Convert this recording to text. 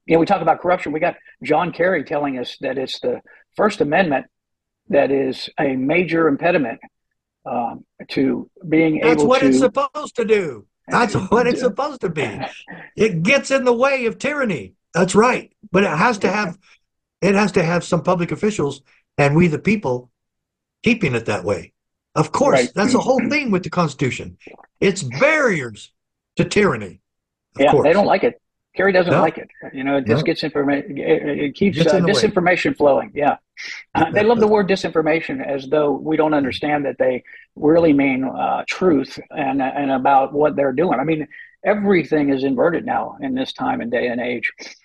we talk about corruption. We got John Kerry telling us that it's the First Amendment that is a major impediment to being That's able what it's to. supposed to do. That's what it's supposed to be. It gets in the way of tyranny. That's right. But it has to have some public officials and we the people keeping it that way. Of course, Right. that's the whole thing with the Constitution. It's barriers to tyranny, of Yeah, they course. don't like it. Kerry doesn't No, like it. It just no, gets information. It it keeps gets in the way. disinformation flowing. Yeah, they love the word disinformation as though we don't understand that they really mean truth and about what they're doing. I mean, everything is inverted now in this time and day and age.